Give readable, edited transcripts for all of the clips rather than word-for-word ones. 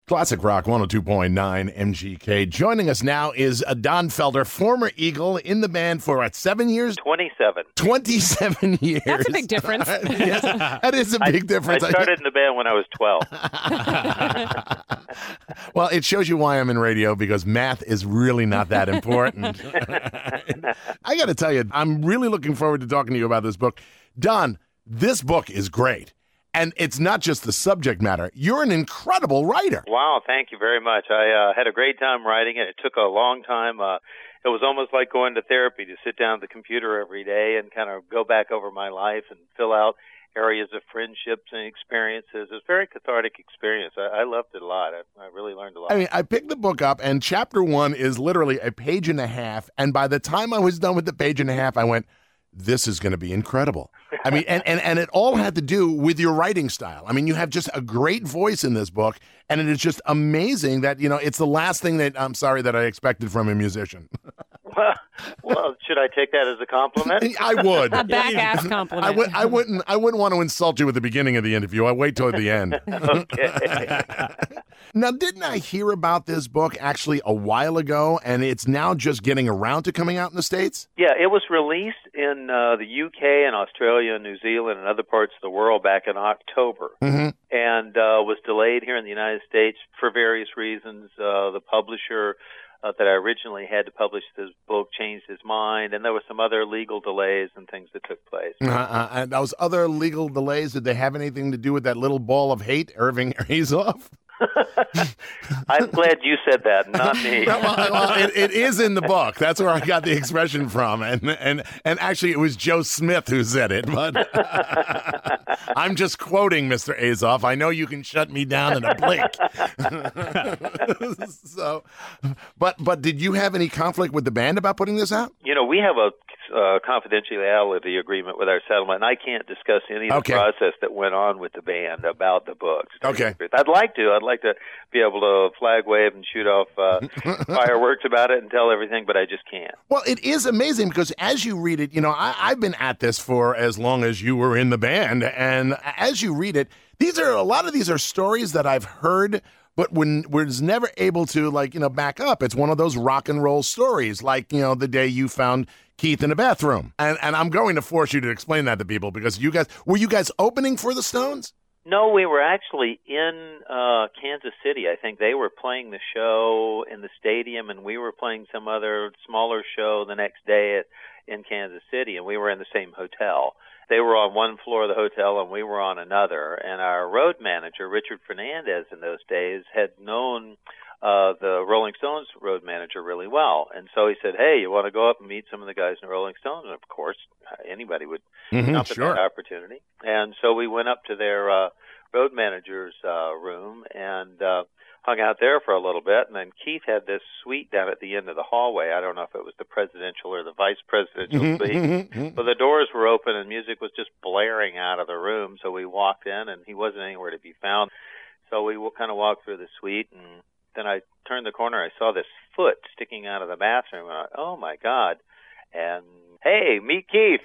Classic Rock 102.9 MGK. Joining us now is Don Felder, former Eagle, in the band for 7 years? 27. 27 years. That's a big difference. Yes, that is a big difference. I started in the band when I was 12. Well, it shows you why I'm in radio, because math is really not that important. I got to tell you, I'm really looking forward to talking to you about this book. Don, this book is great. And it's not just the subject matter. You're an incredible writer. Wow, thank you very much. I had a great time writing it. It took a long time. It was almost like going to therapy, to sit down at the computer every day and kind of go back over my life and fill out areas of friendships and experiences. It was a very cathartic experience. I loved it a lot. I really learned a lot. I mean, I picked the book up, and chapter 1 is literally a page and a half. And by the time I was done with the page and a half, I went, this is going to be incredible. I mean, and it all had to do with your writing style. I mean, you have just a great voice in this book, and it is just amazing that, you know, it's the last thing that I expected from a musician. Well, should I take that as a compliment? I would. A back-ass compliment. I wouldn't want to insult you at the beginning of the interview. I wait toward the end. Okay. Now, didn't I hear about this book actually a while ago, and it's now just getting around to coming out in the States? Yeah, it was released in the UK and Australia and New Zealand and other parts of the world back in October, and was delayed here in the United States for various reasons. The publisher that I originally had to publish this book changed his mind, and there were some other legal delays and things that took place. And those other legal delays, did they have anything to do with that little ball of hate, Irving Azoff? I'm glad you said that, not me. Well, it is in the book. That's where I got the expression from, and actually it was Joe Smith who said it. But I'm just quoting Mr. Azoff. I know you can shut me down in a blink. So, but did you have any conflict with the band about putting this out? You know, we have a confidentiality agreement with our settlement, and I can't discuss any of the process that went on with the band about the books. Okay. I'd like to be able to flag wave and shoot off fireworks about it and tell everything, but I just can't. Well, it is amazing because as you read it, you know, I've been at this for as long as you were in the band, and as you read it, a lot of these are stories that I've heard, but was never able to, like, you know, back up. It's one of those rock and roll stories, like, you know, the day you found Keith in a bathroom. And I'm going to force you to explain that to people, because were you guys opening for the Stones? No, we were actually in Kansas City. I think they were playing the show in the stadium, and we were playing some other smaller show the next day in Kansas City, and we were in the same hotel. They were on one floor of the hotel, and we were on another. And our road manager, Richard Fernandez, in those days, had known the Rolling Stones road manager really well. And so he said, hey, you want to go up and meet some of the guys in the Rolling Stones? And of course, anybody would jump at that opportunity. And so we went up to their road manager's room and hung out there for a little bit. And then Keith had this suite down at the end of the hallway. I don't know if it was the presidential or the vice presidential suite. But the doors were open and music was just blaring out of the room. So we walked in, and he wasn't anywhere to be found. So we kind of walked through the suite, and then I turned the corner. I saw this foot sticking out of the bathroom. And I went, oh, my God. And, hey, meet Keith.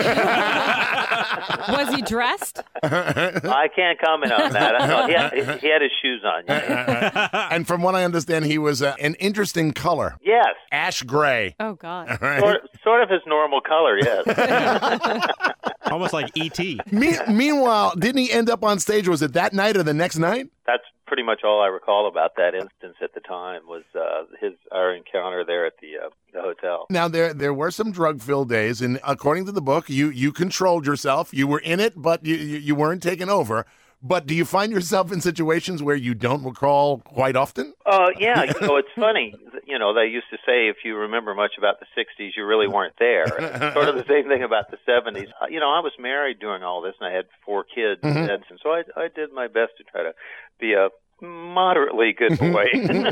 Was he dressed? I can't comment on that. I know he had his shoes on. Yeah. And from what I understand, he was an interesting color. Yes. Ash gray. Oh, God. Right. Sort of his normal color, yes. Almost like E.T. Meanwhile, didn't he end up on stage? Was it that night or the next night? That's pretty much all I recall about that instance at the time was our encounter there at the hotel. Now, there were some drug-filled days, and according to the book, you controlled yourself. You were in it, but you weren't taken over. But do you find yourself in situations where you don't recall quite often? Yeah. You know, it's funny. You know, they used to say if you remember much about the 60s, you really weren't there. Sort of the same thing about the 70s. You know, I was married during all this, and I had 4 kids. And so I did my best to try to be a moderately good boy.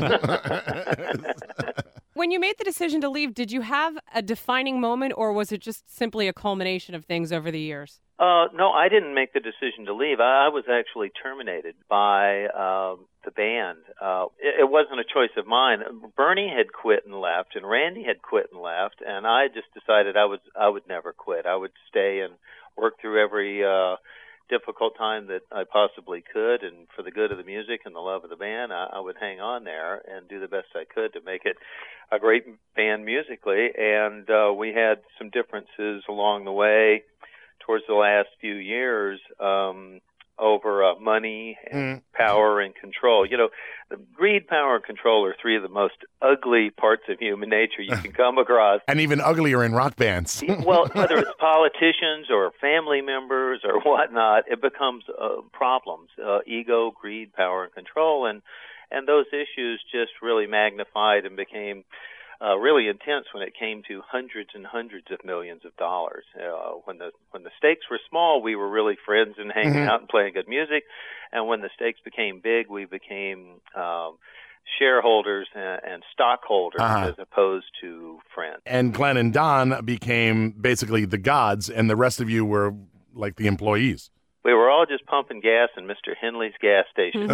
When you made the decision to leave, did you have a defining moment, or was it just simply a culmination of things over the years? No, I didn't make the decision to leave. I was actually terminated by the band. It wasn't a choice of mine. Bernie had quit and left, and Randy had quit and left, and I just decided I would never quit. I would stay and work through every difficult time that I possibly could, and for the good of the music and the love of the band, I would hang on there and do the best I could to make it a great band musically. And we had some differences along the way towards the last few years over money and power and control. You know, greed, power, and control are three of the most ugly parts of human nature you can come across. And even uglier in rock bands. Well, whether it's politicians or family members or whatnot, it becomes problems. Ego, greed, power, and control. And those issues just really magnified and became really intense when it came to hundreds and hundreds of millions of dollars. When the stakes were small, we were really friends and hanging out and playing good music. And when the stakes became big, we became shareholders and stockholders as opposed to friends. And Glenn and Don became basically the gods, and the rest of you were like the employees. We were all just pumping gas in Mr. Henley's gas station.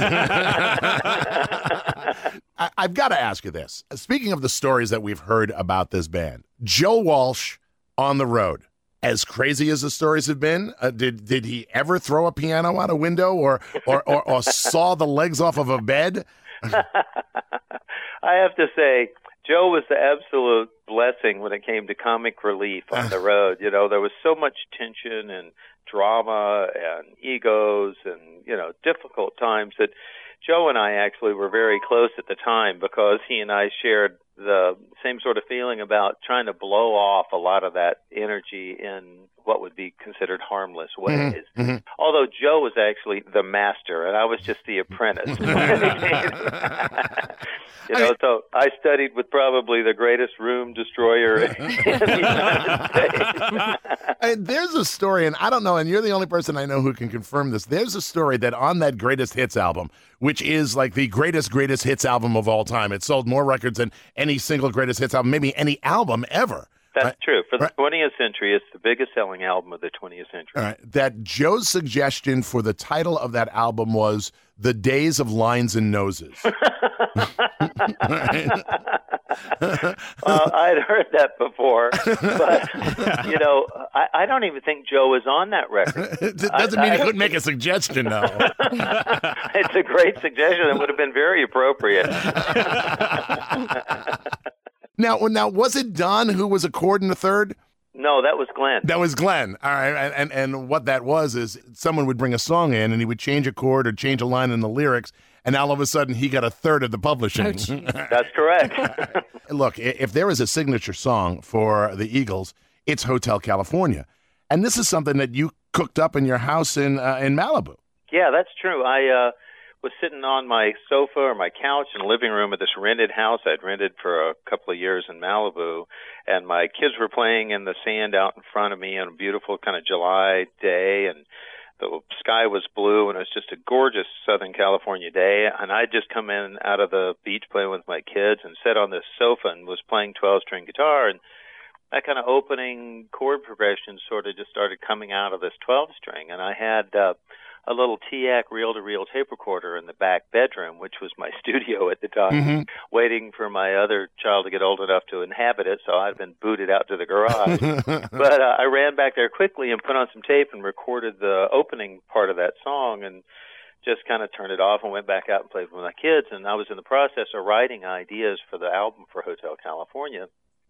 I've got to ask you this. Speaking of the stories that we've heard about this band, Joe Walsh on the road, as crazy as the stories have been, did he ever throw a piano out a window or saw the legs off of a bed? I have to say, Joe was the absolute blessing when it came to comic relief on the road. You know, there was so much tension and drama and egos and, you know, difficult times that Joe and I actually were very close at the time because he and I shared the same sort of feeling about trying to blow off a lot of that energy in what would be considered harmless ways. Although Joe was actually the master and I was just the apprentice. You know, so I studied with probably the greatest room destroyer in the United States. There's a story, and I don't know, and you're the only person I know who can confirm this. There's a story that on that Greatest Hits album, which is like the greatest hits album of all time, it sold more records than any single Greatest Hits album, maybe any album ever. That's true. For the 20th century, it's the biggest selling album of the 20th century. All right. That Joe's suggestion for the title of that album was The Days of Lines and Noses. Well, I'd heard that before, but, you know, I don't even think Joe was on that record. It doesn't mean he couldn't make a suggestion, though. It's a great suggestion. It would have been very appropriate. Now, was it Don who was a chord in the third? No, that was Glenn. That was Glenn. All right. And what that was is someone would bring a song in and he would change a chord or change a line in the lyrics, and all of a sudden he got a third of the publishing. That's correct. Look, if there is a signature song for the Eagles, it's Hotel California. And this is something that you cooked up in your house in Malibu. Yeah, that's true. I was sitting on my sofa or my couch in the living room of this rented house I'd rented for a couple of years in Malibu, and my kids were playing in the sand out in front of me on a beautiful kind of July day, and the sky was blue, and it was just a gorgeous Southern California day, and I'd just come in out of the beach playing with my kids and sat on this sofa and was playing 12-string guitar, and that kind of opening chord progression sort of just started coming out of this 12-string, and I had a little TIAC reel-to-reel tape recorder in the back bedroom, which was my studio at the time, waiting for my other child to get old enough to inhabit it, so I'd been booted out to the garage. But I ran back there quickly and put on some tape and recorded the opening part of that song and just kind of turned it off and went back out and played with my kids. And I was in the process of writing ideas for the album for Hotel California.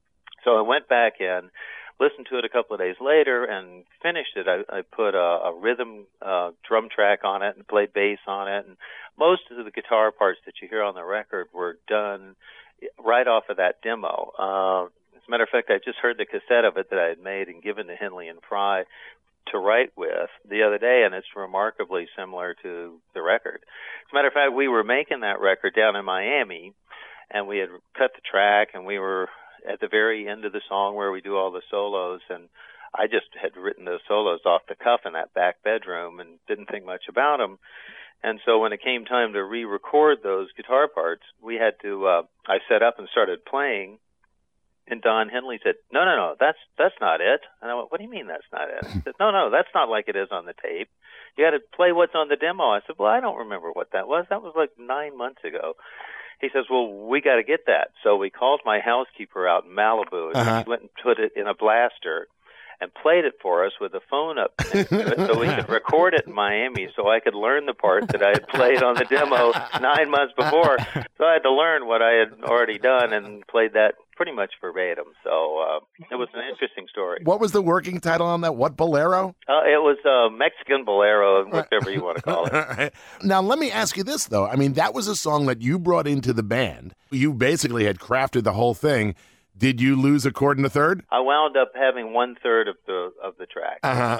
So I went back and listened to it a couple of days later and finished it. I put a rhythm drum track on it and played bass on it. And most of the guitar parts that you hear on the record were done right off of that demo. As a matter of fact, I just heard the cassette of it that I had made and given to Henley and Fry to write with the other day, and it's remarkably similar to the record. As a matter of fact, we were making that record down in Miami, and we had cut the track, and we were at the very end of the song where we do all the solos, and I just had written those solos off the cuff in that back bedroom and didn't think much about them. And so when it came time to re-record those guitar parts, we had to, I set up and started playing, and Don Henley said, no, that's not it. And I went, what do you mean that's not it? He said, no, that's not like it is on the tape. You got to play what's on the demo. I said, well, I don't remember what that was. That was like 9 months ago. He says, well, we got to get that. So we called my housekeeper out in Malibu, and we went and put it in a blaster and played it for us with a phone up next to it so we could record it in Miami so I could learn the part that I had played on the demo 9 months before. So I had to learn what I had already done and played that pretty much verbatim. So it was an interesting story. What was the working title on that? What bolero? It was Mexican bolero, whatever you want to call it. Right. Now, let me ask you this, though. I mean, that was a song that you brought into the band. You basically had crafted the whole thing. Did you lose a chord in the third? I wound up having 1/3 of the track.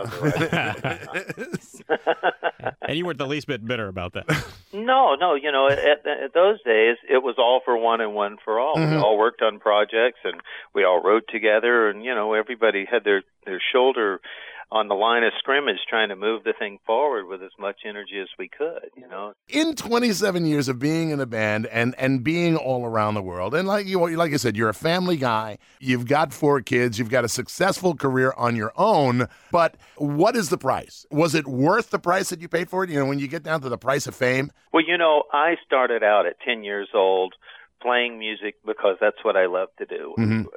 And you weren't the least bit bitter about that. No. You know, at those days, it was all for one and one for all. We all worked on projects, and we all wrote together, and, you know, everybody had their shoulder on the line of scrimmage trying to move the thing forward with as much energy as we could, you know. In 27 years of being in a band and being all around the world, and like I said, you're a family guy, you've got 4 kids, you've got a successful career on your own, but what is the price? Was it worth the price that you paid for it? You know, when you get down to the price of fame? Well, you know, I started out at 10 years old playing music because that's what I love to do.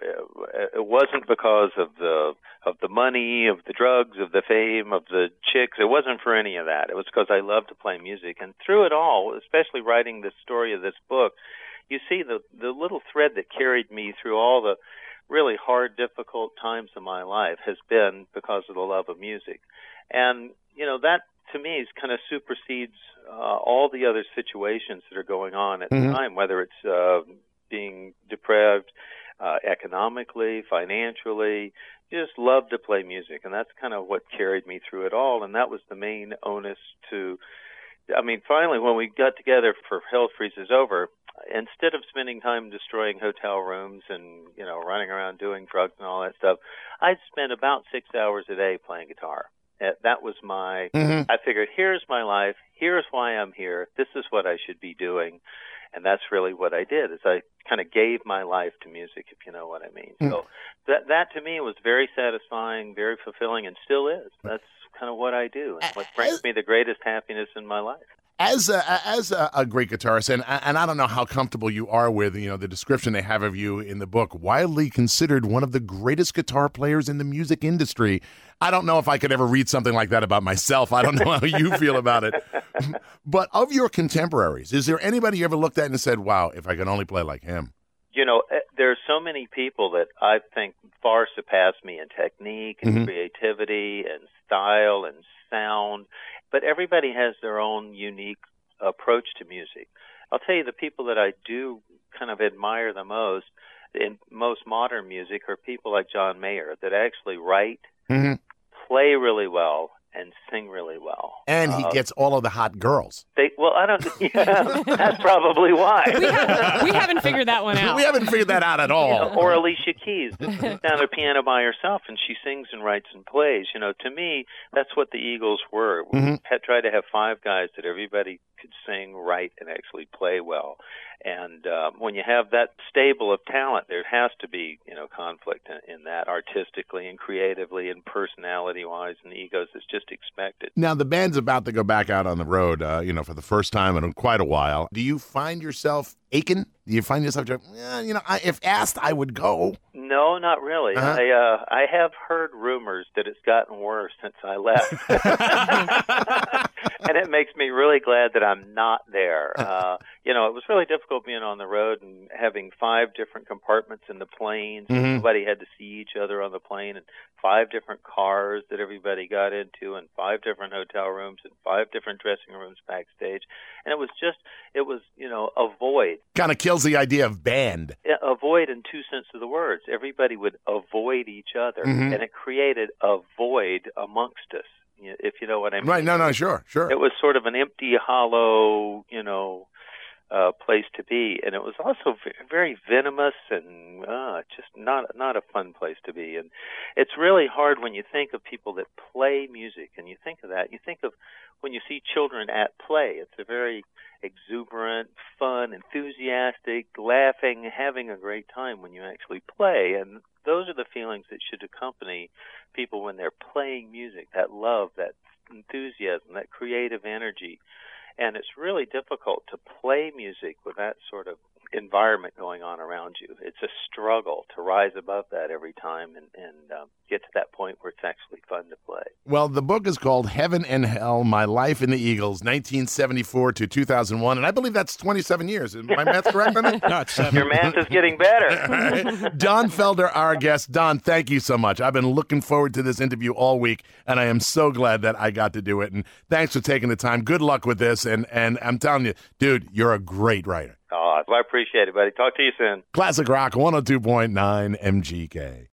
It wasn't because of the money, of the drugs, of the fame, of the chicks. It wasn't for any of that. It was because I loved to play music. And through it all, especially writing the story of this book, you see the little thread that carried me through all the really hard, difficult times of my life has been because of the love of music. And, you know, that to me is kind of supersedes all the other situations that are going on at the time, whether it's being deprived economically, financially. You just love to play music, and that's kind of what carried me through it all, and that was the main onus to, I mean, finally, when we got together for Hell Freezes Over, instead of spending time destroying hotel rooms and, you know, running around doing drugs and all that stuff, I'd spend about 6 hours a day playing guitar. That was my, I figured, here's my life, here's why I'm here, this is what I should be doing, and that's really what I did, is I kind of gave my life to music, if you know what I mean. So that to me was very satisfying, very fulfilling, and still is. That's kind of what I do, and what brings me the greatest happiness in my life. As a great guitarist, and I don't know how comfortable you are with, you know, the description they have of you in the book, widely considered one of the greatest guitar players in the music industry. I don't know if I could ever read something like that about myself. I don't know how you feel about it. But of your contemporaries, is there anybody you ever looked at and said, wow, if I could only play like him? You know, there's so many people that I think far surpass me in technique and creativity and style and sound, but everybody has their own unique approach to music. I'll tell you, the people that I do kind of admire the most in most modern music are people like John Mayer that actually write, play really well, and sing really well. And he gets all of the hot girls. I don't. Yeah, that's probably why. We haven't figured that one out. We haven't figured that out at all. You know, or Alicia Keys, that sits down at a piano by herself and she sings and writes and plays. You know, to me, that's what the Eagles were. We had tried to have 5 guys that everybody could sing, write, and actually play well. And when you have that stable of talent, there has to be, you know, conflict in that artistically and creatively and personality-wise, and egos is just expected. Now, the band's about to go back out on the road, you know, for the first time in quite a while. Do you find yourself aching? Do you find yourself, you know, if asked, I would go? No, not really. I have heard rumors that it's gotten worse since I left. And it makes me really glad that I'm not there. You know, it was really difficult being on the road and having 5 different compartments in the planes. Everybody had to see each other on the plane, and 5 different cars that everybody got into, and 5 different hotel rooms, and 5 different dressing rooms backstage. And it was, you know, a void. Kind of kills the idea of band. A void in 2 sense of the words. Everybody would avoid each other, and it created a void amongst us, if you know what I mean. Right, no, sure. It was sort of an empty, hollow, you know, place to be, and it was also very venomous and just not a fun place to be. And it's really hard when you think of people that play music, and you think of that. You think of when you see children at play. It's a very exuberant, fun, enthusiastic, laughing, having a great time when you actually play. And those are the feelings that should accompany people when they're playing music, that love, that enthusiasm, that creative energy. And it's really difficult to play music with that sort of environment going on around you. It's a struggle to rise above that every time and get to that point where it's actually fun to play. Well, the book is called Heaven and Hell, My Life in the Eagles, 1974 to 2001, and I believe that's 27 years. Is my math correct on that? No, it's 7. Your math is getting better. Don Felder, our guest. Don, thank you so much. I've been looking forward to this interview all week, and I am so glad that I got to do it. And thanks for taking the time. Good luck with this, and I'm telling you, dude, you're a great writer. Oh, I appreciate it, buddy. Talk to you soon. Classic Rock 102.9 MGK.